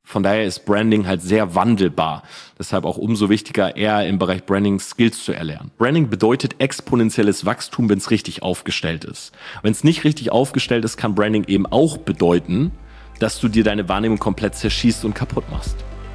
Von daher ist Branding halt sehr wandelbar. Deshalb auch umso wichtiger, eher im Bereich Branding Skills zu erlernen. Branding bedeutet exponentielles Wachstum, wenn es richtig aufgestellt ist. Wenn es nicht richtig aufgestellt ist, kann Branding eben auch bedeuten, dass du dir deine Wahrnehmung komplett zerschießt und kaputt machst.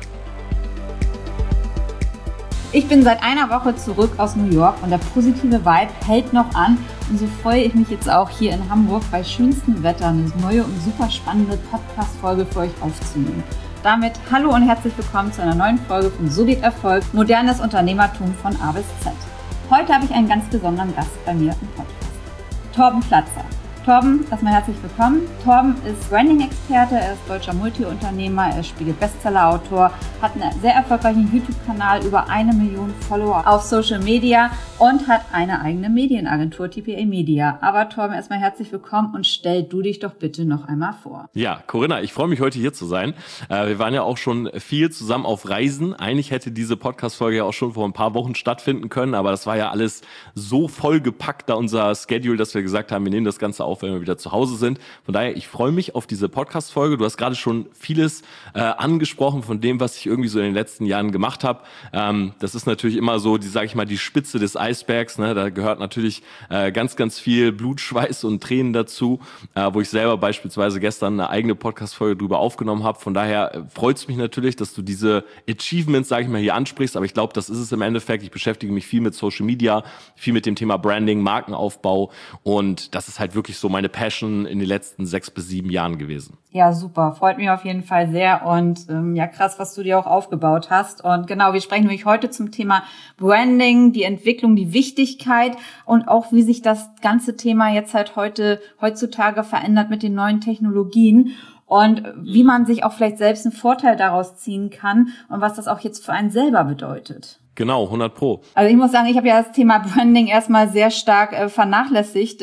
Ich bin seit einer Woche zurück aus New York und der positive Vibe hält noch an. Und so freue ich mich jetzt auch hier in Hamburg bei schönstem Wetter eine neue und super spannende Podcast-Folge für euch aufzunehmen. Damit hallo und herzlich willkommen zu einer neuen Folge von So geht Erfolg, modernes Unternehmertum von A bis Z. Heute habe ich einen ganz besonderen Gast bei mir im Podcast, Torben Platzer. Torben, erstmal herzlich willkommen. Torben ist Branding-Experte, er ist deutscher Multiunternehmer, er ist Spiegel-Bestseller-Autor, hat einen sehr erfolgreichen YouTube-Kanal, über 1 Million Follower auf Social Media und hat eine eigene Medienagentur, TPA Media. Aber Torben, erstmal herzlich willkommen und stell du dich doch bitte noch einmal vor. Ja, Corinna, ich freue mich, heute hier zu sein. Wir waren ja auch schon viel zusammen auf Reisen. Eigentlich hätte diese Podcast-Folge ja auch schon vor ein paar Wochen stattfinden können, aber das war ja alles so vollgepackt, da unser Schedule, dass wir gesagt haben, wir nehmen das Ganze auf, wenn wir wieder zu Hause sind. Von daher, ich freue mich auf diese Podcast-Folge. Du hast gerade schon vieles angesprochen von dem, was ich irgendwie so in den letzten Jahren gemacht habe. Das ist natürlich immer so, die Spitze des Eisbergs. Ne? Da gehört natürlich ganz, ganz viel Blut, Schweiß und Tränen dazu, wo ich selber beispielsweise gestern eine eigene Podcast-Folge drüber aufgenommen habe. Von daher freut es mich natürlich, dass du diese Achievements, hier ansprichst. Aber ich glaube, das ist es im Endeffekt. Ich beschäftige mich viel mit Social Media, viel mit dem Thema Branding, Markenaufbau und das ist halt wirklich so meine Passion in den letzten 6 bis 7 Jahren gewesen. Ja, super. Freut mich auf jeden Fall sehr und ja, krass, was du dir auch aufgebaut hast. Und genau, wir sprechen nämlich heute zum Thema Branding, die Entwicklung, die Wichtigkeit und auch, wie sich das ganze Thema jetzt halt heutzutage verändert mit den neuen Technologien. Und wie man sich auch vielleicht selbst einen Vorteil daraus ziehen kann und was das auch jetzt für einen selber bedeutet. Genau, 100%. Also ich muss sagen, ich habe ja das Thema Branding erstmal sehr stark vernachlässigt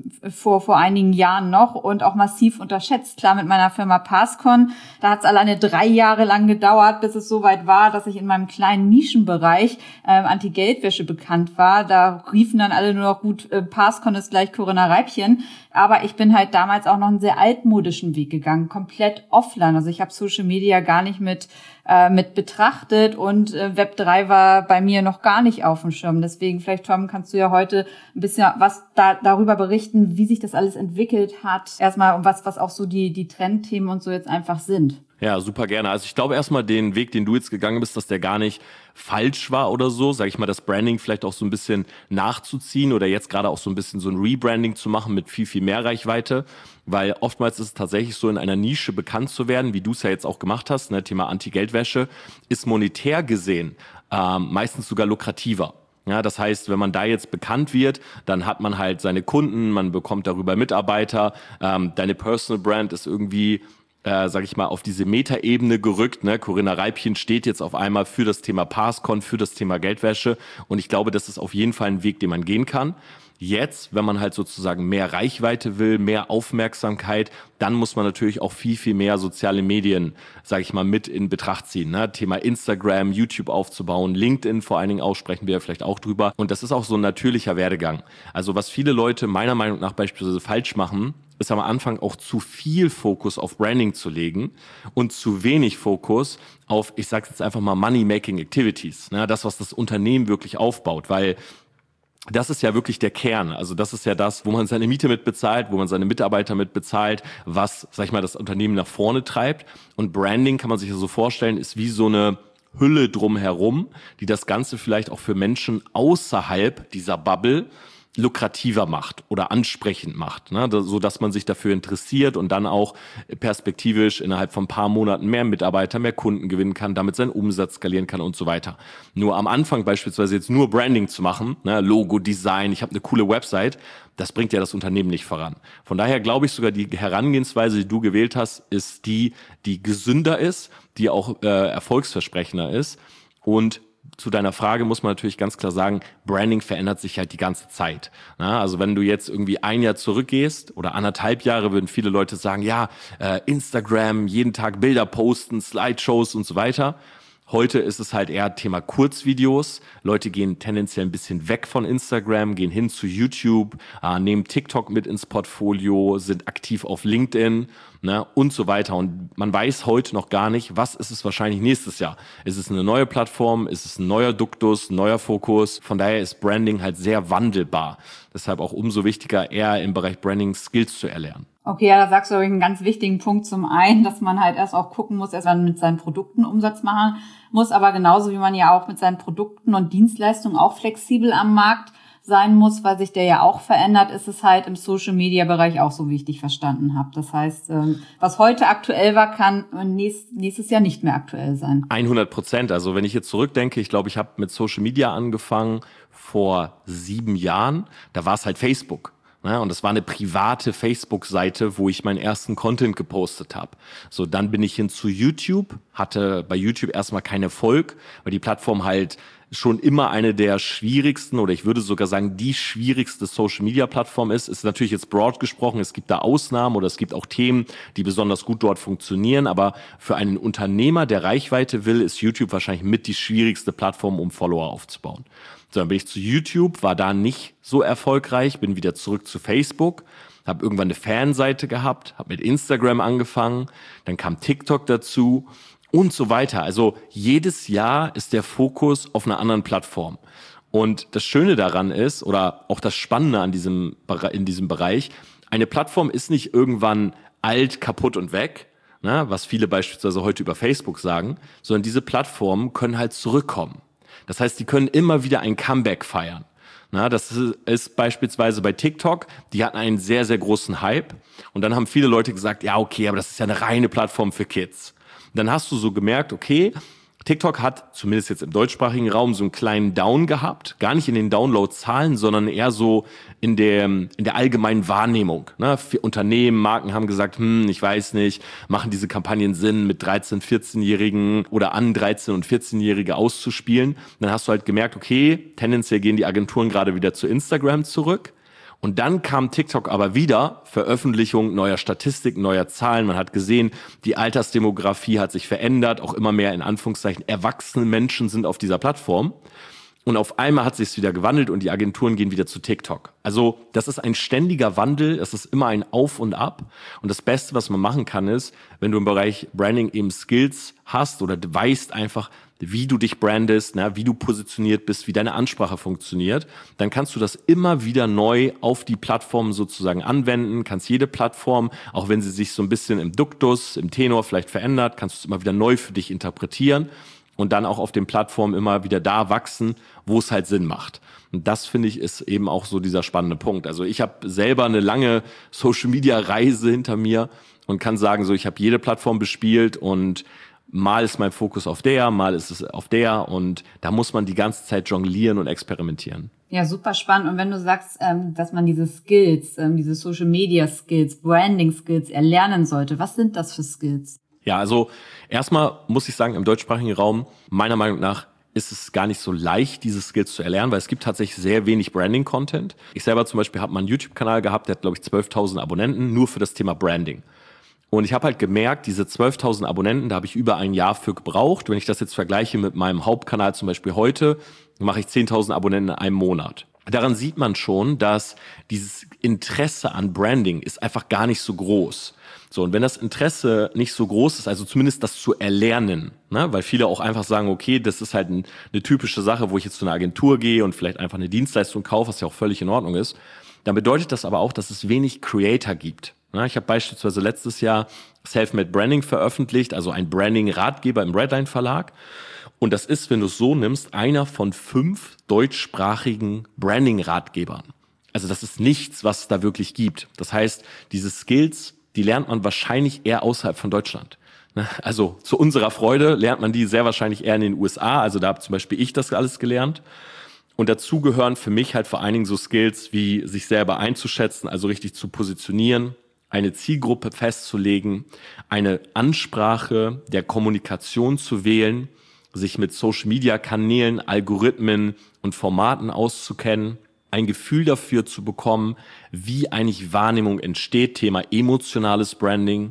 vor einigen Jahren noch und auch massiv unterschätzt. Klar, mit meiner Firma Passcon, da hat es alleine 3 Jahre lang gedauert, bis es soweit war, dass ich in meinem kleinen Nischenbereich Anti-Geldwäsche bekannt war. Da riefen dann alle nur noch gut, Passcon ist gleich Corinna Reibchen. Aber ich bin halt damals auch noch einen sehr altmodischen Weg gegangen, komplett offline. Also ich habe Social Media gar nicht mit betrachtet und Web3 war bei mir noch gar nicht auf dem Schirm. Deswegen vielleicht, Tom, kannst du ja heute ein bisschen was darüber berichten, wie sich das alles entwickelt hat. Erstmal, und was auch so die Trendthemen und so jetzt einfach sind. Ja, super gerne. Also ich glaube erstmal den Weg, den du jetzt gegangen bist, dass der gar nicht falsch war oder so, das Branding vielleicht auch so ein bisschen nachzuziehen oder jetzt gerade auch so ein bisschen so ein Rebranding zu machen mit viel, viel mehr Reichweite, weil oftmals ist es tatsächlich so, in einer Nische bekannt zu werden, wie du es ja jetzt auch gemacht hast, ne, Thema Anti-Geldwäsche, ist monetär gesehen meistens sogar lukrativer. Ja, das heißt, wenn man da jetzt bekannt wird, dann hat man halt seine Kunden, man bekommt darüber Mitarbeiter, deine Personal Brand ist irgendwie auf diese Metaebene gerückt. Ne? Corinna Reibchen steht jetzt auf einmal für das Thema Passcon, für das Thema Geldwäsche. Und ich glaube, das ist auf jeden Fall ein Weg, den man gehen kann. Jetzt, wenn man halt sozusagen mehr Reichweite will, mehr Aufmerksamkeit, dann muss man natürlich auch viel, viel mehr soziale Medien, mit in Betracht ziehen. Ne? Thema Instagram, YouTube aufzubauen, LinkedIn vor allen Dingen auch, sprechen wir vielleicht auch drüber. Und das ist auch so ein natürlicher Werdegang. Also was viele Leute meiner Meinung nach beispielsweise falsch machen, ist am Anfang auch zu viel Fokus auf Branding zu legen und zu wenig Fokus auf, ich sage jetzt einfach mal, Money-Making Activities. Ne? Das, was das Unternehmen wirklich aufbaut, weil das ist ja wirklich der Kern. Also das ist ja das, wo man seine Miete mit bezahlt, wo man seine Mitarbeiter mit bezahlt, was, das Unternehmen nach vorne treibt. Und Branding, kann man sich ja so vorstellen, ist wie so eine Hülle drumherum, die das Ganze vielleicht auch für Menschen außerhalb dieser Bubble lukrativer macht oder ansprechend macht, ne? So dass man sich dafür interessiert und dann auch perspektivisch innerhalb von ein paar Monaten mehr Mitarbeiter, mehr Kunden gewinnen kann, damit seinen Umsatz skalieren kann und so weiter. Nur am Anfang beispielsweise jetzt nur Branding zu machen, ne? Logo, Design, ich habe eine coole Website, das bringt ja das Unternehmen nicht voran. Von daher glaube ich sogar, die Herangehensweise, die du gewählt hast, ist die gesünder ist, die auch erfolgsversprechender ist. Und zu deiner Frage muss man natürlich ganz klar sagen, Branding verändert sich halt die ganze Zeit. Na, also wenn du jetzt irgendwie 1 Jahr zurückgehst oder 1,5 Jahre, würden viele Leute sagen, ja, Instagram, jeden Tag Bilder posten, Slideshows und so weiter. Heute ist es halt eher Thema Kurzvideos. Leute gehen tendenziell ein bisschen weg von Instagram, gehen hin zu YouTube, nehmen TikTok mit ins Portfolio, sind aktiv auf LinkedIn, ne, und so weiter. Und man weiß heute noch gar nicht, was ist es wahrscheinlich nächstes Jahr. Ist es eine neue Plattform? Ist es ein neuer Duktus, ein neuer Fokus? Von daher ist Branding halt sehr wandelbar. Deshalb auch umso wichtiger, eher im Bereich Branding Skills zu erlernen. Okay, ja, da sagst du einen ganz wichtigen Punkt. Zum einen, dass man halt erst auch gucken muss, erst mal mit seinen Produkten Umsatz machen muss, aber genauso wie man ja auch mit seinen Produkten und Dienstleistungen auch flexibel am Markt sein muss, weil sich der ja auch verändert, ist es halt im Social-Media-Bereich auch so, wie ich dich verstanden habe. Das heißt, was heute aktuell war, kann nächstes Jahr nicht mehr aktuell sein. 100%. Also wenn ich jetzt zurückdenke, ich glaube, ich habe mit Social Media angefangen vor 7 Jahren. Da war es halt Facebook. Ja, und das war eine private Facebook-Seite, wo ich meinen ersten Content gepostet habe. So, dann bin ich hin zu YouTube, hatte bei YouTube erstmal keinen Erfolg, weil die Plattform halt schon immer eine der schwierigsten oder ich würde sogar sagen, die schwierigste Social-Media-Plattform ist. Ist natürlich jetzt broad gesprochen, es gibt da Ausnahmen oder es gibt auch Themen, die besonders gut dort funktionieren, aber für einen Unternehmer, der Reichweite will, ist YouTube wahrscheinlich mit die schwierigste Plattform, um Follower aufzubauen. So, dann bin ich zu YouTube, war da nicht so erfolgreich, bin wieder zurück zu Facebook, habe irgendwann eine Fanseite gehabt, habe mit Instagram angefangen, dann kam TikTok dazu und so weiter. Also jedes Jahr ist der Fokus auf einer anderen Plattform. Und das Schöne daran ist, oder auch das Spannende in diesem Bereich, eine Plattform ist nicht irgendwann alt, kaputt und weg, ne, was viele beispielsweise heute über Facebook sagen, sondern diese Plattformen können halt zurückkommen. Das heißt, die können immer wieder ein Comeback feiern. Na, das ist beispielsweise bei TikTok, die hatten einen sehr, sehr großen Hype. Und dann haben viele Leute gesagt, ja, okay, aber das ist ja eine reine Plattform für Kids. Und dann hast du so gemerkt, okay, TikTok hat, zumindest jetzt im deutschsprachigen Raum, so einen kleinen Down gehabt. Gar nicht in den Download-Zahlen, sondern eher so in der allgemeinen Wahrnehmung. Ne? Für Unternehmen, Marken haben gesagt, ich weiß nicht, machen diese Kampagnen Sinn, mit 13-, 14-Jährigen oder an 13- und 14-Jährige auszuspielen. Dann hast du halt gemerkt, okay, tendenziell gehen die Agenturen gerade wieder zu Instagram zurück. Und dann kam TikTok aber wieder, Veröffentlichung neuer Statistiken, neuer Zahlen. Man hat gesehen, die Altersdemografie hat sich verändert, auch immer mehr in Anführungszeichen erwachsene Menschen sind auf dieser Plattform. Und auf einmal hat sich's wieder gewandelt und die Agenturen gehen wieder zu TikTok. Also das ist ein ständiger Wandel, es ist immer ein Auf und Ab. Und das Beste, was man machen kann, ist, wenn du im Bereich Branding eben Skills hast oder du weißt einfach, wie du dich brandest, wie du positioniert bist, wie deine Ansprache funktioniert, dann kannst du das immer wieder neu auf die Plattform sozusagen anwenden, kannst jede Plattform, auch wenn sie sich so ein bisschen im Duktus, im Tenor vielleicht verändert, kannst du es immer wieder neu für dich interpretieren und dann auch auf den Plattformen immer wieder da wachsen, wo es halt Sinn macht. Und das, finde ich, ist eben auch so dieser spannende Punkt. Also ich habe selber eine lange Social-Media-Reise hinter mir und kann sagen, so ich habe jede Plattform bespielt und mal ist mein Fokus auf der, mal ist es auf der und da muss man die ganze Zeit jonglieren und experimentieren. Ja, super spannend. Und wenn du sagst, dass man diese Skills, diese Social-Media-Skills, Branding-Skills erlernen sollte, was sind das für Skills? Ja, also erstmal muss ich sagen, im deutschsprachigen Raum, meiner Meinung nach, ist es gar nicht so leicht, diese Skills zu erlernen, weil es gibt tatsächlich sehr wenig Branding-Content. Ich selber zum Beispiel habe mal einen YouTube-Kanal gehabt, der hat, glaube ich, 12.000 Abonnenten, nur für das Thema Branding. Und ich habe halt gemerkt, diese 12.000 Abonnenten, da habe ich über ein Jahr für gebraucht. Wenn ich das jetzt vergleiche mit meinem Hauptkanal zum Beispiel heute, mache ich 10.000 Abonnenten in einem Monat. Daran sieht man schon, dass dieses Interesse an Branding ist einfach gar nicht so groß. So, und wenn das Interesse nicht so groß ist, also zumindest das zu erlernen, ne, weil viele auch einfach sagen, okay, das ist halt eine typische Sache, wo ich jetzt zu einer Agentur gehe und vielleicht einfach eine Dienstleistung kaufe, was ja auch völlig in Ordnung ist, dann bedeutet das aber auch, dass es wenig Creator gibt. Ich habe beispielsweise letztes Jahr Self-Made Branding veröffentlicht, also ein Branding-Ratgeber im Redline Verlag. Und das ist, wenn du es so nimmst, einer von 5 deutschsprachigen Branding-Ratgebern. Also das ist nichts, was es da wirklich gibt. Das heißt, diese Skills, die lernt man wahrscheinlich eher außerhalb von Deutschland. Also zu unserer Freude lernt man die sehr wahrscheinlich eher in den USA. Also da habe zum Beispiel ich das alles gelernt. Und dazu gehören für mich halt vor allen Dingen so Skills wie sich selber einzuschätzen, also richtig zu positionieren, eine Zielgruppe festzulegen, eine Ansprache der Kommunikation zu wählen, sich mit Social-Media-Kanälen, Algorithmen und Formaten auszukennen, ein Gefühl dafür zu bekommen, wie eigentlich Wahrnehmung entsteht, Thema emotionales Branding,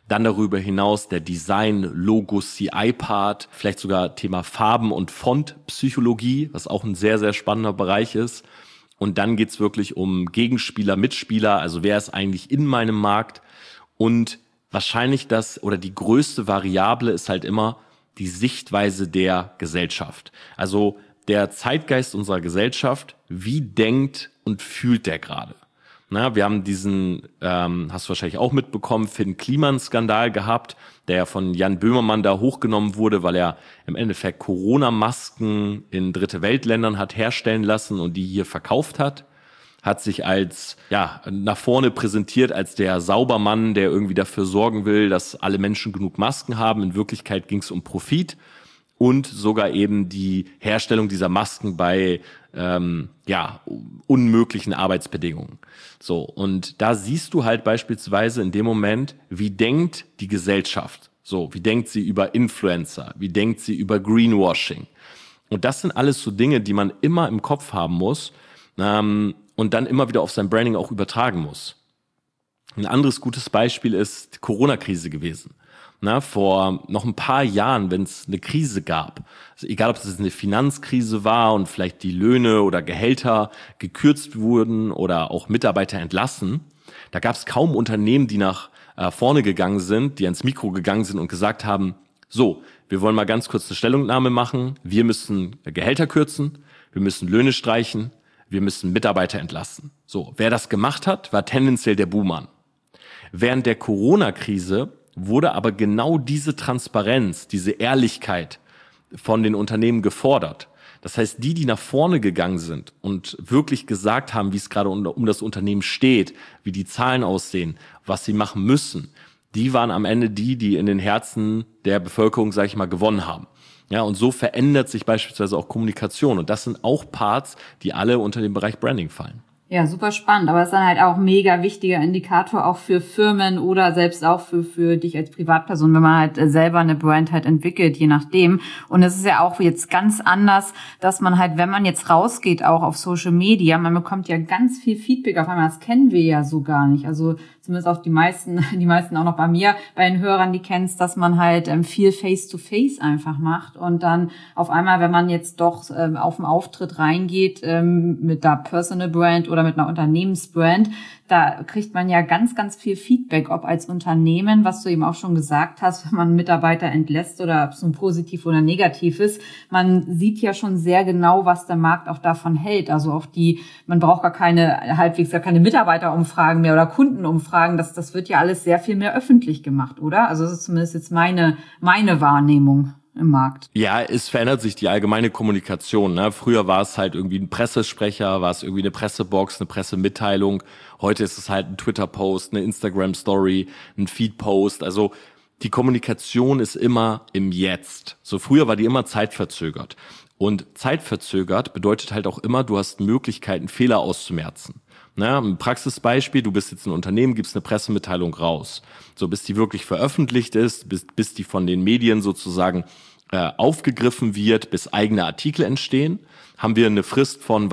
Dann darüber hinaus der Design, Logo, CI-Part, vielleicht sogar Thema Farben- und Fontpsychologie, was auch ein sehr, sehr spannender Bereich ist. Und dann geht's wirklich um Gegenspieler, Mitspieler, also wer ist eigentlich in meinem Markt. Und wahrscheinlich die größte Variable ist halt immer die Sichtweise der Gesellschaft. Also der Zeitgeist unserer Gesellschaft, wie denkt und fühlt der gerade? Wir haben diesen, hast du wahrscheinlich auch mitbekommen, Finn-Kliman-Skandal gehabt, der ja von Jan Böhmermann da hochgenommen wurde, weil er im Endeffekt Corona-Masken in Dritte Weltländern hat herstellen lassen und die hier verkauft hat. Hat sich als, nach vorne präsentiert als der Saubermann, der irgendwie dafür sorgen will, dass alle Menschen genug Masken haben. In Wirklichkeit ging es um Profit und sogar eben die Herstellung dieser Masken bei unmöglichen Arbeitsbedingungen. So, und da siehst du halt beispielsweise in dem Moment, wie denkt die Gesellschaft? So, wie denkt sie über Influencer? Wie denkt sie über Greenwashing? Und das sind alles so Dinge, die man immer im Kopf haben muss und dann immer wieder auf sein Branding auch übertragen muss. Ein anderes gutes Beispiel ist die Corona-Krise gewesen. Vor noch ein paar Jahren, wenn es eine Krise gab, also egal ob es eine Finanzkrise war und vielleicht die Löhne oder Gehälter gekürzt wurden oder auch Mitarbeiter entlassen, da gab es kaum Unternehmen, die nach vorne gegangen sind, die ans Mikro gegangen sind und gesagt haben, so, wir wollen mal ganz kurz eine Stellungnahme machen, wir müssen Gehälter kürzen, wir müssen Löhne streichen, wir müssen Mitarbeiter entlassen. So, wer das gemacht hat, war tendenziell der Buhmann. Während der Corona-Krise wurde aber genau diese Transparenz, diese Ehrlichkeit von den Unternehmen gefordert. Das heißt, die nach vorne gegangen sind und wirklich gesagt haben, wie es gerade um das Unternehmen steht, wie die Zahlen aussehen, was sie machen müssen, die waren am Ende die in den Herzen der Bevölkerung, sage ich mal, gewonnen haben. Ja, und so verändert sich beispielsweise auch Kommunikation. Und das sind auch Parts, die alle unter den Bereich Branding fallen. Ja, super spannend, aber es ist dann halt auch ein mega wichtiger Indikator auch für Firmen oder selbst auch für dich als Privatperson, wenn man halt selber eine Brand halt entwickelt, je nachdem. Und es ist ja auch jetzt ganz anders, dass man halt, wenn man jetzt rausgeht, auch auf Social Media, man bekommt ja ganz viel Feedback auf einmal, das kennen wir ja so gar nicht. Also zumindest auch die meisten auch noch bei mir, bei den Hörern, die kennst, dass man halt viel Face-to-Face einfach macht und dann auf einmal, wenn man jetzt doch auf den Auftritt reingeht mit der Personal Brand oder mit einer Unternehmensbrand, da kriegt man ja ganz, ganz viel Feedback, ob als Unternehmen, was du eben auch schon gesagt hast, wenn man Mitarbeiter entlässt oder ob es nun positiv oder negativ ist. Man sieht ja schon sehr genau, was der Markt auch davon hält. Also auch man braucht gar keine Mitarbeiterumfragen mehr oder Kundenumfragen. Das wird ja alles sehr viel mehr öffentlich gemacht, oder? Also das ist zumindest jetzt meine Wahrnehmung im Markt. Ja, es verändert sich die allgemeine Kommunikation. Früher war es halt irgendwie ein Pressesprecher, war es irgendwie eine Pressebox, eine Pressemitteilung. Heute ist es halt ein Twitter-Post, eine Instagram-Story, ein Feed-Post. Also die Kommunikation ist immer im Jetzt. So früher war die immer zeitverzögert. Und zeitverzögert bedeutet halt auch immer, du hast Möglichkeiten, Fehler auszumerzen. Ein Praxisbeispiel, du bist jetzt ein Unternehmen, gibst eine Pressemitteilung raus. So, bis die wirklich veröffentlicht ist, bis die von den Medien sozusagen aufgegriffen wird, bis eigene Artikel entstehen, haben wir eine Frist von,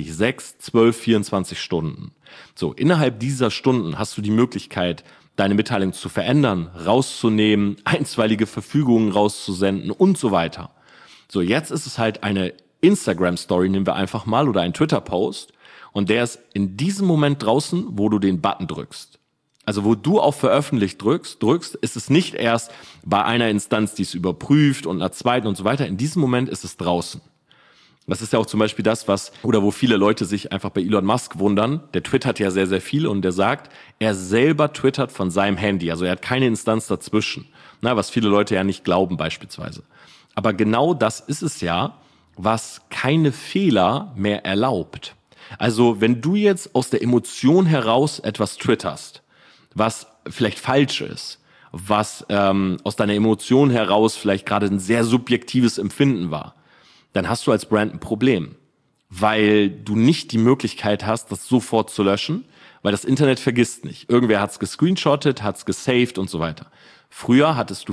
6, 12, 24 Stunden. So, innerhalb dieser Stunden hast du die Möglichkeit, deine Mitteilung zu verändern, rauszunehmen, einstweilige Verfügungen rauszusenden und so weiter. So, jetzt ist es halt eine Instagram-Story, nehmen wir einfach mal, oder ein Twitter-Post. Und der ist in diesem Moment draußen, wo du den Button drückst. Also wo du auf Veröffentlicht drückst, ist es nicht erst bei einer Instanz, die es überprüft und einer zweiten und so weiter. In diesem Moment ist es draußen. Das ist ja auch zum Beispiel das, wo viele Leute sich einfach bei Elon Musk wundern. Der twittert ja sehr, sehr viel und der sagt, er selber twittert von seinem Handy. Also er hat keine Instanz dazwischen. Was viele Leute ja nicht glauben beispielsweise. Aber genau das ist es ja, was keine Fehler mehr erlaubt. Also wenn du jetzt aus der Emotion heraus etwas twitterst, was vielleicht falsch ist, was aus deiner Emotion heraus vielleicht gerade ein sehr subjektives Empfinden war, dann hast du als Brand ein Problem, weil du nicht die Möglichkeit hast, das sofort zu löschen, weil das Internet vergisst nicht. Irgendwer hat es gescreenshottet, hat es gesaved und so weiter. Früher hattest du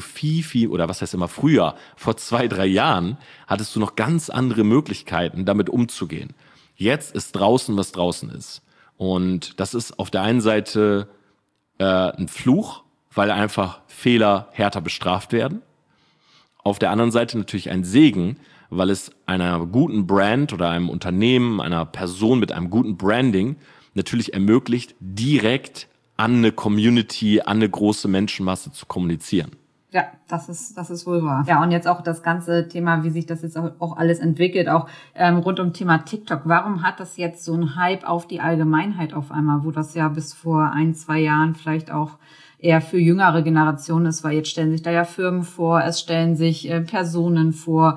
vor 2-3 Jahren hattest du noch ganz andere Möglichkeiten, damit umzugehen. Jetzt ist draußen, was draußen ist. Und das ist auf der einen Seite ein Fluch, weil einfach Fehler härter bestraft werden. Auf der anderen Seite natürlich ein Segen, weil es einer guten Brand oder einem Unternehmen, einer Person mit einem guten Branding natürlich ermöglicht, direkt an eine Community, an eine große Menschenmasse zu kommunizieren. Ja, das ist wohl wahr. Ja, und jetzt auch das ganze Thema, wie sich das jetzt auch alles entwickelt, auch rund um Thema TikTok. Warum hat das jetzt so einen Hype auf die Allgemeinheit auf einmal, wo das ja bis vor 1-2 Jahren vielleicht auch eher für jüngere Generationen ist, weil jetzt stellen sich da ja Firmen vor, es stellen sich Personen vor.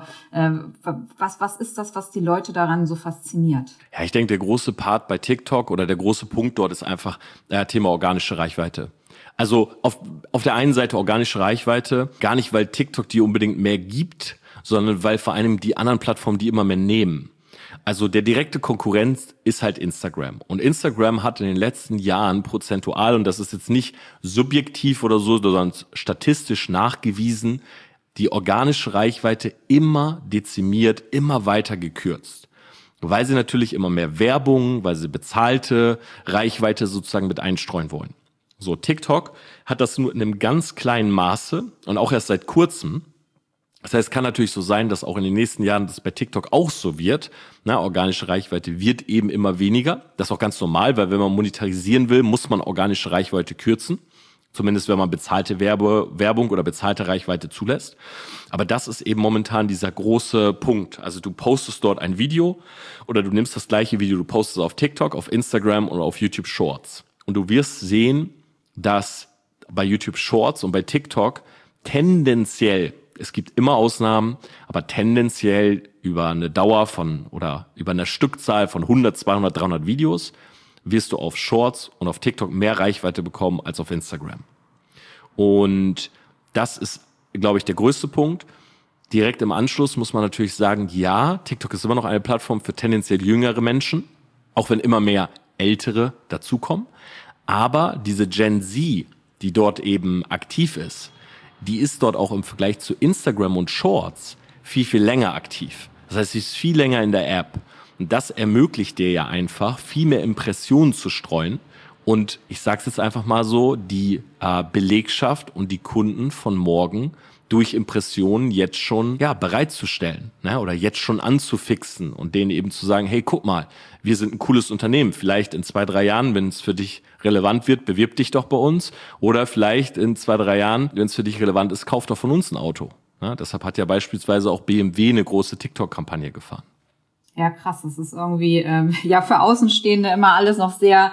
Was ist das, was die Leute daran so fasziniert? Ja, ich denke, der große Part bei TikTok oder der große Punkt dort ist einfach Thema organische Reichweite. Also auf der einen Seite organische Reichweite, gar nicht, weil TikTok die unbedingt mehr gibt, sondern weil vor allem die anderen Plattformen die immer mehr nehmen. Also der direkte Konkurrenz ist halt Instagram. Und Instagram hat in den letzten Jahren prozentual, und das ist jetzt nicht subjektiv oder so, sondern statistisch nachgewiesen, die organische Reichweite immer dezimiert, immer weiter gekürzt. Weil sie natürlich immer mehr Werbung, weil sie bezahlte Reichweite sozusagen mit einstreuen wollen. So, TikTok hat das nur in einem ganz kleinen Maße und auch erst seit kurzem. Das heißt, es kann natürlich so sein, dass auch in den nächsten Jahren das bei TikTok auch so wird. Organische Reichweite wird eben immer weniger. Das ist auch ganz normal, weil wenn man monetarisieren will, muss man organische Reichweite kürzen. Zumindest wenn man bezahlte Werbung oder bezahlte Reichweite zulässt. Aber das ist eben momentan dieser große Punkt. Also du postest dort ein Video oder du nimmst das gleiche Video, du postest es auf TikTok, auf Instagram oder auf YouTube Shorts. Und du wirst sehen, dass bei YouTube Shorts und bei TikTok tendenziell, es gibt immer Ausnahmen, aber tendenziell über eine Dauer von oder über eine Stückzahl von 100, 200, 300 Videos wirst du auf Shorts und auf TikTok mehr Reichweite bekommen als auf Instagram. Und das ist, glaube ich, der größte Punkt. Direkt im Anschluss muss man natürlich sagen, ja, TikTok ist immer noch eine Plattform für tendenziell jüngere Menschen, auch wenn immer mehr Ältere dazukommen. Aber diese Gen Z, die dort eben aktiv ist, die ist dort auch im Vergleich zu Instagram und Shorts viel, viel länger aktiv. Das heißt, sie ist viel länger in der App. Und das ermöglicht dir ja einfach, viel mehr Impressionen zu streuen. Und ich sage es jetzt einfach mal so, die Belegschaft und die Kunden von morgen durch Impressionen jetzt schon bereitzustellen, ne? Oder jetzt schon anzufixen und denen eben zu sagen, hey, guck mal, wir sind ein cooles Unternehmen. Vielleicht in 2-3 Jahren, wenn es für dich relevant wird, bewirb dich doch bei uns. Oder vielleicht in 2-3 Jahren, wenn es für dich relevant ist, kauf doch von uns ein Auto. Ne? Deshalb hat ja beispielsweise auch BMW eine große TikTok-Kampagne gefahren. Ja, krass. Das ist irgendwie, für Außenstehende immer alles noch sehr,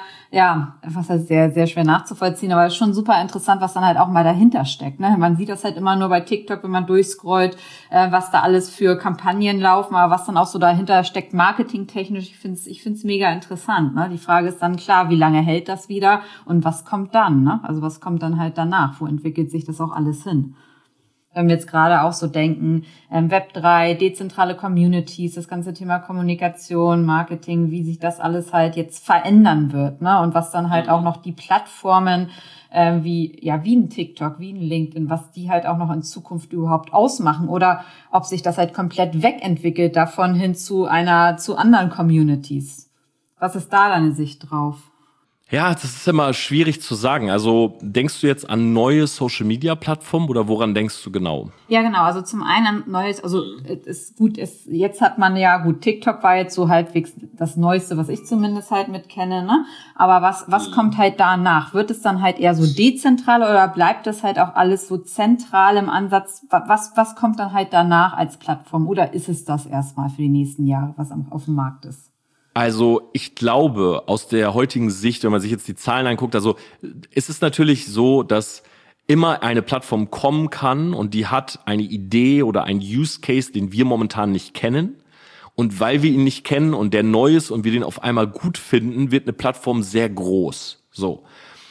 was heißt sehr, sehr schwer nachzuvollziehen, aber es ist schon super interessant, was dann halt auch mal dahinter steckt, ne? Man sieht das halt immer nur bei TikTok, wenn man durchscrollt, was da alles für Kampagnen laufen, aber was dann auch so dahinter steckt, marketingtechnisch, ich find's mega interessant, ne? Die Frage ist dann klar, wie lange hält das wieder und was kommt dann, ne? Also was kommt dann halt danach? Wo entwickelt sich das auch alles hin? Wenn wir jetzt gerade auch so denken, Web3, dezentrale Communities, das ganze Thema Kommunikation, Marketing, wie sich das alles halt jetzt verändern wird, ne? Und was dann halt auch noch die Plattformen wie ein TikTok, wie ein LinkedIn, was die halt auch noch in Zukunft überhaupt ausmachen oder ob sich das halt komplett wegentwickelt davon hin zu anderen Communities. Was ist da deine Sicht drauf? Ja, das ist immer schwierig zu sagen. Also denkst du jetzt an neue Social-Media-Plattformen oder woran denkst du genau? Ja, genau. Also zum einen neues, also ist gut, jetzt hat man TikTok war jetzt so halbwegs das Neueste, was ich zumindest halt mit kenne, ne? Aber was kommt halt danach? Wird es dann halt eher so dezentral oder bleibt das halt auch alles so zentral im Ansatz? Was kommt dann halt danach als Plattform? Oder ist es das erstmal für die nächsten Jahre, was auf dem Markt ist? Also ich glaube, aus der heutigen Sicht, wenn man sich jetzt die Zahlen anguckt, also ist es natürlich so, dass immer eine Plattform kommen kann und die hat eine Idee oder einen Use Case, den wir momentan nicht kennen. Und weil wir ihn nicht kennen und der neu ist und wir den auf einmal gut finden, wird eine Plattform sehr groß. So.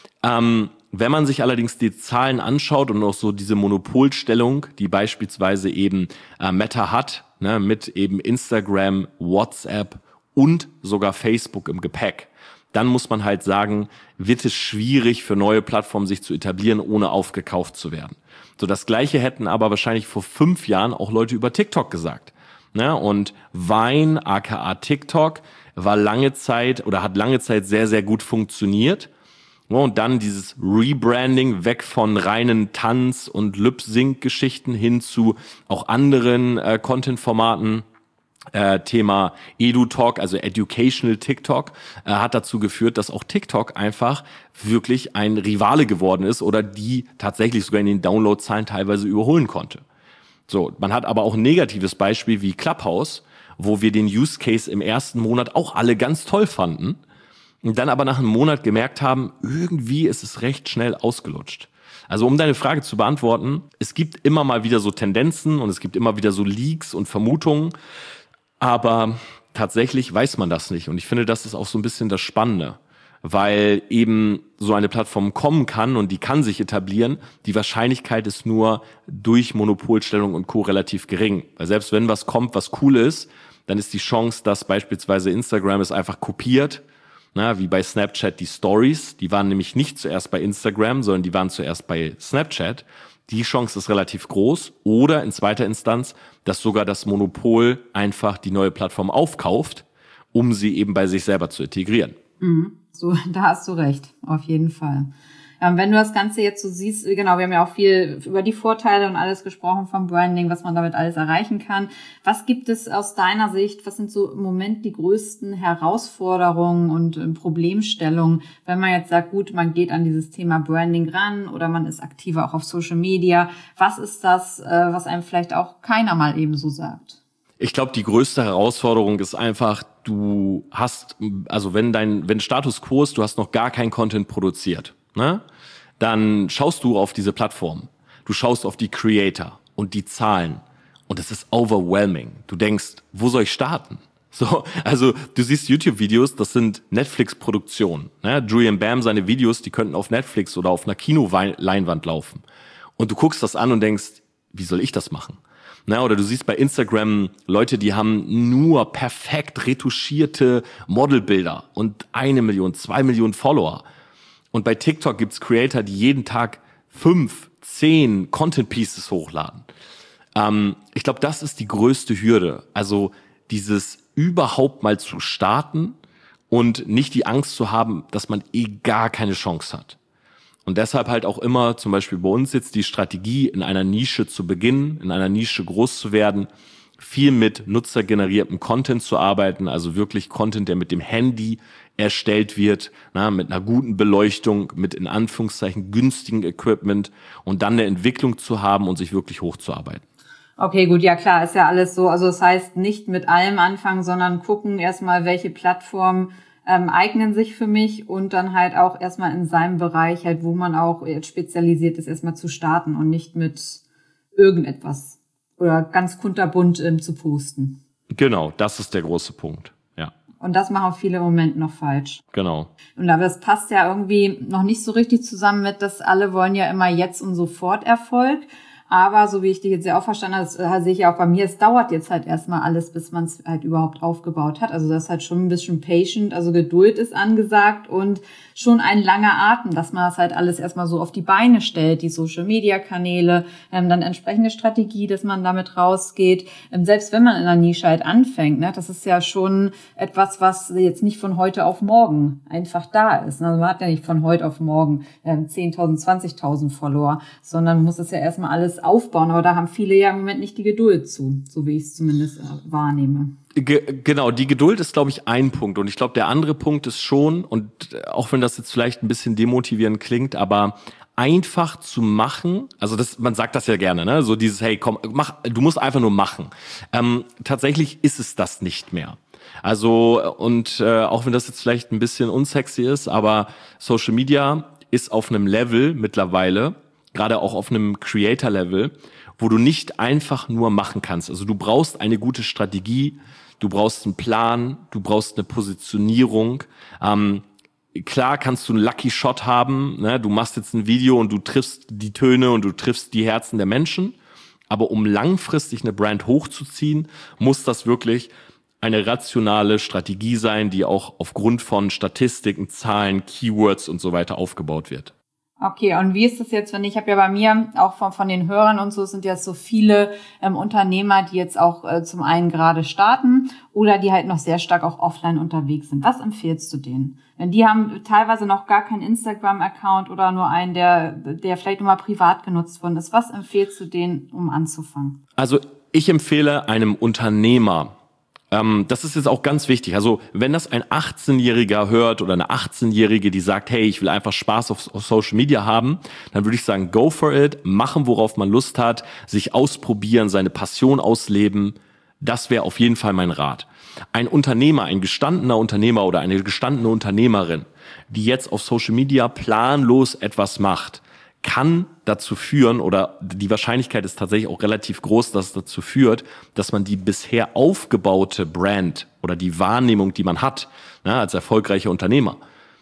Wenn man sich allerdings die Zahlen anschaut und auch so diese Monopolstellung, die beispielsweise eben Meta hat, ne, mit eben Instagram, WhatsApp und sogar Facebook im Gepäck, dann muss man halt sagen, wird es schwierig für neue Plattformen sich zu etablieren, ohne aufgekauft zu werden. So, das Gleiche hätten aber wahrscheinlich vor 5 Jahren auch Leute über TikTok gesagt. Ne? Und Vine, aka TikTok, hat lange Zeit sehr, sehr gut funktioniert, Und dann dieses Rebranding weg von reinen Tanz- und Lip-Sync-Geschichten hin zu auch anderen Content-Formaten. Thema Edu-Talk, also Educational TikTok, hat dazu geführt, dass auch TikTok einfach wirklich ein Rivale geworden ist oder die tatsächlich sogar in den Downloadzahlen teilweise überholen konnte. So, man hat aber auch ein negatives Beispiel wie Clubhouse, wo wir den Use Case im ersten Monat auch alle ganz toll fanden und dann aber nach einem Monat gemerkt haben, irgendwie ist es recht schnell ausgelutscht. Also um deine Frage zu beantworten, es gibt immer mal wieder so Tendenzen und es gibt immer wieder so Leaks und Vermutungen, aber tatsächlich weiß man das nicht. Und ich finde, das ist auch so ein bisschen das Spannende, weil eben so eine Plattform kommen kann und die kann sich etablieren. Die Wahrscheinlichkeit ist nur durch Monopolstellung und Co. relativ gering. Weil selbst wenn was kommt, was cool ist, dann ist die Chance, dass beispielsweise Instagram es einfach kopiert, wie bei Snapchat die Stories. Die waren nämlich nicht zuerst bei Instagram, sondern die waren zuerst bei Snapchat. Die Chance ist relativ groß. Oder in zweiter Instanz, dass sogar das Monopol einfach die neue Plattform aufkauft, um sie eben bei sich selber zu integrieren. So, da hast du recht, auf jeden Fall. Wenn du das Ganze jetzt so siehst, genau, wir haben ja auch viel über die Vorteile und alles gesprochen vom Branding, was man damit alles erreichen kann. Was gibt es aus deiner Sicht, was sind so im Moment die größten Herausforderungen und Problemstellungen, wenn man jetzt sagt, gut, man geht an dieses Thema Branding ran oder man ist aktiver auch auf Social Media. Was ist das, was einem vielleicht auch keiner mal eben so sagt? Ich glaube, die größte Herausforderung ist einfach, du hast, also wenn Status Quo ist, du hast noch gar kein Content produziert, ne? Dann schaust du auf diese Plattform. Du schaust auf die Creator und die Zahlen. Und es ist overwhelming. Du denkst, wo soll ich starten? So, also du siehst YouTube-Videos, das sind Netflix-Produktionen. Ne? Julian Bam, seine Videos, die könnten auf Netflix oder auf einer Kinoleinwand laufen. Und du guckst das an und denkst, wie soll ich das machen? Oder du siehst bei Instagram Leute, die haben nur perfekt retuschierte Modelbilder und 1 Million, 2 Millionen Follower. Und bei TikTok gibt's Creator, die jeden Tag 5, 10 Content Pieces hochladen. Ich glaube, das ist die größte Hürde. Also dieses überhaupt mal zu starten und nicht die Angst zu haben, dass man gar keine Chance hat. Und deshalb halt auch immer zum Beispiel bei uns jetzt die Strategie, in einer Nische zu beginnen, in einer Nische groß zu werden, viel mit nutzergeneriertem Content zu arbeiten, also wirklich Content, der mit dem Handy erstellt wird, mit einer guten Beleuchtung, mit in Anführungszeichen günstigen Equipment und dann eine Entwicklung zu haben und sich wirklich hochzuarbeiten. Okay, gut, ja klar, ist ja alles so. Also das heißt, nicht mit allem anfangen, sondern gucken erstmal, welche Plattformen eignen sich für mich und dann halt auch erstmal in seinem Bereich halt, wo man auch jetzt spezialisiert ist, erstmal zu starten und nicht mit irgendetwas oder ganz kunterbunt zu posten. Genau, das ist der große Punkt, ja. Und das machen viele im Moment noch falsch. Genau. Und aber es passt ja irgendwie noch nicht so richtig zusammen mit, dass alle wollen ja immer jetzt und sofort Erfolg. Aber so wie ich dich jetzt ja auch verstanden habe, das sehe ich ja auch bei mir, es dauert jetzt halt erstmal alles, bis man es halt überhaupt aufgebaut hat. Also das ist halt schon ein bisschen patient, also Geduld ist angesagt und schon ein langer Atem, dass man das halt alles erstmal so auf die Beine stellt, die Social-Media-Kanäle, dann entsprechende Strategie, dass man damit rausgeht. Selbst wenn man in einer Nische halt anfängt, ne, das ist ja schon etwas, was jetzt nicht von heute auf morgen einfach da ist. Also man hat ja nicht von heute auf morgen 10.000, 20.000 Follower, sondern man muss das ja erstmal alles aufbauen. Aber da haben viele ja im Moment nicht die Geduld zu, so wie ich es zumindest wahrnehme. Genau, die Geduld ist, glaube ich, ein Punkt. Und ich glaube, der andere Punkt ist schon, und auch wenn das jetzt vielleicht ein bisschen demotivierend klingt, aber einfach zu machen, also man sagt das ja gerne, ne? So dieses, hey, komm, mach, du musst einfach nur machen. Tatsächlich ist es das nicht mehr. Also, und auch wenn das jetzt vielleicht ein bisschen unsexy ist, aber Social Media ist auf einem Level mittlerweile, gerade auch auf einem Creator-Level, wo du nicht einfach nur machen kannst. Also du brauchst eine gute Strategie, du brauchst einen Plan, du brauchst eine Positionierung. Klar kannst du einen Lucky Shot haben, ne? Du machst jetzt ein Video und du triffst die Töne und du triffst die Herzen der Menschen. Aber um langfristig eine Brand hochzuziehen, muss das wirklich eine rationale Strategie sein, die auch aufgrund von Statistiken, Zahlen, Keywords und so weiter aufgebaut wird. Okay, und wie ist das jetzt, wenn ich habe ja bei mir auch von den Hörern und so, sind jetzt so viele Unternehmer, die jetzt auch zum einen gerade starten oder die halt noch sehr stark auch offline unterwegs sind. Was empfiehlst du denen? Wenn die haben teilweise noch gar keinen Instagram-Account oder nur einen, der vielleicht nur mal privat genutzt worden ist. Was empfiehlst du denen, um anzufangen? Also ich empfehle einem Unternehmer, das ist jetzt auch ganz wichtig. Also wenn das ein 18-Jähriger hört oder eine 18-Jährige, die sagt, hey, ich will einfach Spaß auf Social Media haben, dann würde ich sagen, go for it, machen, worauf man Lust hat, sich ausprobieren, seine Passion ausleben. Das wäre auf jeden Fall mein Rat. Ein Unternehmer, ein gestandener Unternehmer oder eine gestandene Unternehmerin, die jetzt auf Social Media planlos etwas macht, kann dazu führen, oder die Wahrscheinlichkeit ist tatsächlich auch relativ groß, dass es dazu führt, dass man die bisher aufgebaute Brand oder die Wahrnehmung, die man hat, als erfolgreicher Unternehmer,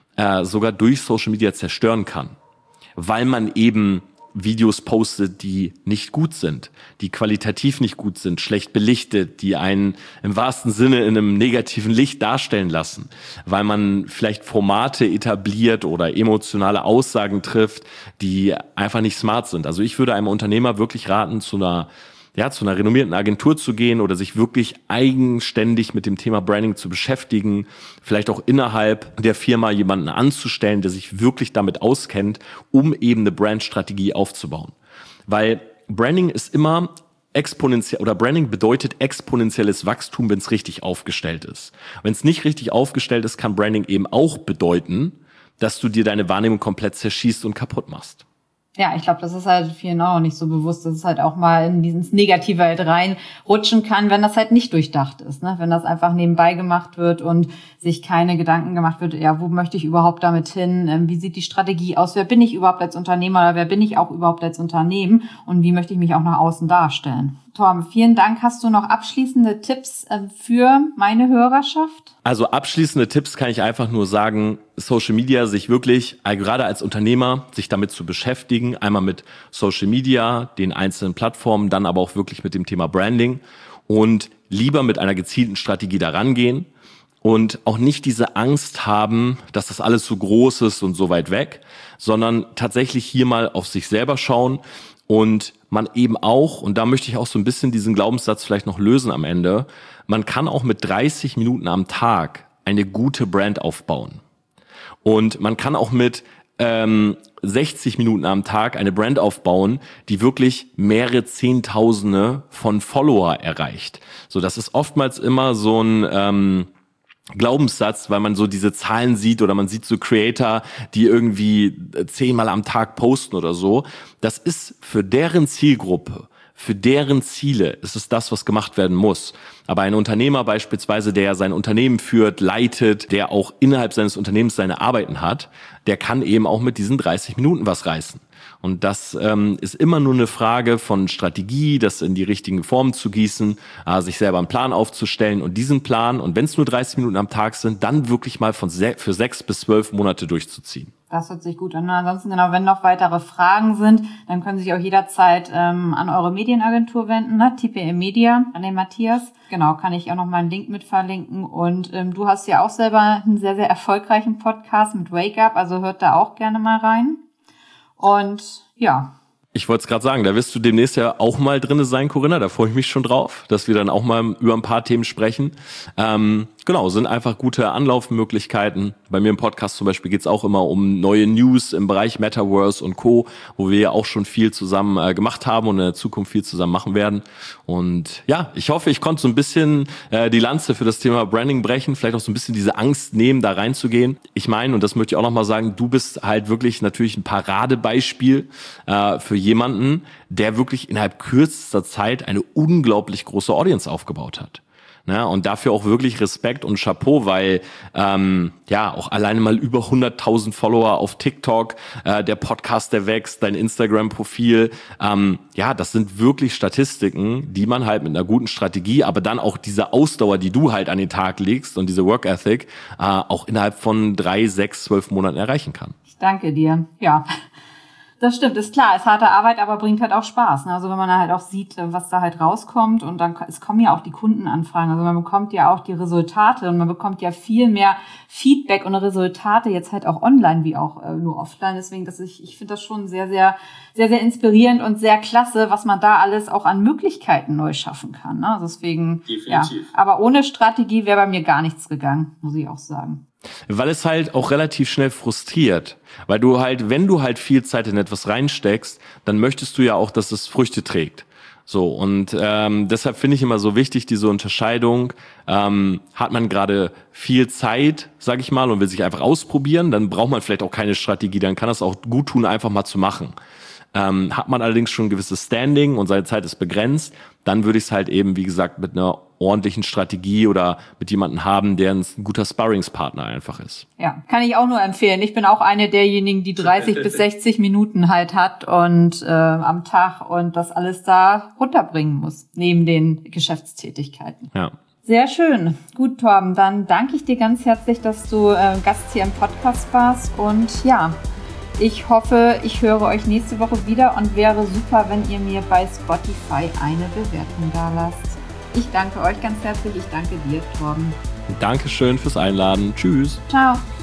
sogar durch Social Media zerstören kann. Weil man eben Videos postet, die nicht gut sind, die qualitativ nicht gut sind, schlecht belichtet, die einen im wahrsten Sinne in einem negativen Licht darstellen lassen, weil man vielleicht Formate etabliert oder emotionale Aussagen trifft, die einfach nicht smart sind. Also ich würde einem Unternehmer wirklich raten, zu einer renommierten Agentur zu gehen oder sich wirklich eigenständig mit dem Thema Branding zu beschäftigen, vielleicht auch innerhalb der Firma jemanden anzustellen, der sich wirklich damit auskennt, um eben eine Brandstrategie aufzubauen. Weil Branding ist immer exponentiell, oder Branding bedeutet exponentielles Wachstum, wenn es richtig aufgestellt ist. Wenn es nicht richtig aufgestellt ist, kann Branding eben auch bedeuten, dass du dir deine Wahrnehmung komplett zerschießt und kaputt machst. Ja, ich glaube, das ist halt vielen auch noch nicht so bewusst, dass es halt auch mal in dieses Negative halt reinrutschen kann, wenn das halt nicht durchdacht ist, ne? Wenn das einfach nebenbei gemacht wird und sich keine Gedanken gemacht wird, ja, wo möchte ich überhaupt damit hin? Wie sieht die Strategie aus? Wer bin ich überhaupt als Unternehmer oder wer bin ich auch überhaupt als Unternehmen? Und wie möchte ich mich auch nach außen darstellen? Torben, vielen Dank. Hast du noch abschließende Tipps für meine Hörerschaft? Also abschließende Tipps kann ich einfach nur sagen, Social Media, sich wirklich, gerade als Unternehmer, sich damit zu beschäftigen, einmal mit Social Media, den einzelnen Plattformen, dann aber auch wirklich mit dem Thema Branding und lieber mit einer gezielten Strategie daran gehen und auch nicht diese Angst haben, dass das alles so groß ist und so weit weg, sondern tatsächlich hier mal auf sich selber schauen und man eben auch, und da möchte ich auch so ein bisschen diesen Glaubenssatz vielleicht noch lösen am Ende, man kann auch mit 30 Minuten am Tag eine gute Brand aufbauen. Und man kann auch mit 60 Minuten am Tag eine Brand aufbauen, die wirklich mehrere Zehntausende von Follower erreicht. So, das ist oftmals immer so ein Glaubenssatz, weil man so diese Zahlen sieht oder man sieht so Creator, die irgendwie 10-mal am Tag posten oder so. Das ist für deren Zielgruppe, für deren Ziele ist es das, was gemacht werden muss. Aber ein Unternehmer beispielsweise, der sein Unternehmen führt, leitet, der auch innerhalb seines Unternehmens seine Arbeiten hat, der kann eben auch mit diesen 30 Minuten was reißen. Und das ist immer nur eine Frage von Strategie, das in die richtigen Formen zu gießen, sich selber einen Plan aufzustellen und diesen Plan, und wenn es nur 30 Minuten am Tag sind, dann wirklich mal für 6 bis 12 Monate durchzuziehen. Das hört sich gut an. Ansonsten, genau, wenn noch weitere Fragen sind, dann können Sie sich auch jederzeit an eure Medienagentur wenden, ne? TPM Media, an den Matthias. Genau, kann ich auch noch mal einen Link mit verlinken. Und du hast ja auch selber einen sehr, sehr erfolgreichen Podcast mit Wake Up, also hört da auch gerne mal rein. Und ja. Ich wollte es gerade sagen, da wirst du demnächst ja auch mal drinne sein, Corinna. Da freue ich mich schon drauf, dass wir dann auch mal über ein paar Themen sprechen. Genau, sind einfach gute Anlaufmöglichkeiten. Bei mir im Podcast zum Beispiel geht's auch immer um neue News im Bereich Metaverse und Co., wo wir ja auch schon viel zusammen gemacht haben und in der Zukunft viel zusammen machen werden. Und ja, ich hoffe, ich konnte so ein bisschen die Lanze für das Thema Branding brechen, vielleicht auch so ein bisschen diese Angst nehmen, da reinzugehen. Ich meine, und das möchte ich auch nochmal sagen, du bist halt wirklich natürlich ein Paradebeispiel für jemanden, der wirklich innerhalb kürzester Zeit eine unglaublich große Audience aufgebaut hat. Ja, und dafür auch wirklich Respekt und Chapeau, weil auch alleine mal über 100.000 Follower auf TikTok, der Podcast, der wächst, dein Instagram-Profil, das sind wirklich Statistiken, die man halt mit einer guten Strategie, aber dann auch diese Ausdauer, die du halt an den Tag legst und diese Work Ethic, auch innerhalb von 3, 6, 12 Monaten erreichen kann. Ich danke dir. Ja. Das stimmt, ist klar, ist harte Arbeit, aber bringt halt auch Spaß. Ne? Also wenn man halt auch sieht, was da halt rauskommt und dann, es kommen ja auch die Kundenanfragen, also man bekommt ja auch die Resultate und man bekommt ja viel mehr Feedback und Resultate jetzt halt auch online wie auch nur offline. Deswegen, ich finde das schon sehr, sehr, sehr, sehr inspirierend und sehr klasse, was man da alles auch an Möglichkeiten neu schaffen kann. Ne? Deswegen, definitiv. Ja, aber ohne Strategie wäre bei mir gar nichts gegangen, muss ich auch sagen. Weil es halt auch relativ schnell frustriert. Weil du halt, wenn du halt viel Zeit in etwas reinsteckst, dann möchtest du ja auch, dass es Früchte trägt. So, und deshalb finde ich immer so wichtig, diese Unterscheidung. Hat man gerade viel Zeit, sag ich mal, und will sich einfach ausprobieren, dann braucht man vielleicht auch keine Strategie, dann kann das auch gut tun, einfach mal zu machen. Hat man allerdings schon ein gewisses Standing und seine Zeit ist begrenzt, dann würde ich es halt eben, wie gesagt, mit einer ordentlichen Strategie oder mit jemandem haben, der ein guter Sparringspartner einfach ist. Ja, kann ich auch nur empfehlen. Ich bin auch eine derjenigen, die 30 bis 60 Minuten halt hat und am Tag und das alles da runterbringen muss, neben den Geschäftstätigkeiten. Ja. Sehr schön. Gut, Torben, dann danke ich dir ganz herzlich, dass du Gast hier im Podcast warst und ja, ich hoffe, ich höre euch nächste Woche wieder und wäre super, wenn ihr mir bei Spotify eine Bewertung da lasst. Ich danke euch ganz herzlich. Ich danke dir, Torben. Dankeschön fürs Einladen. Tschüss. Ciao.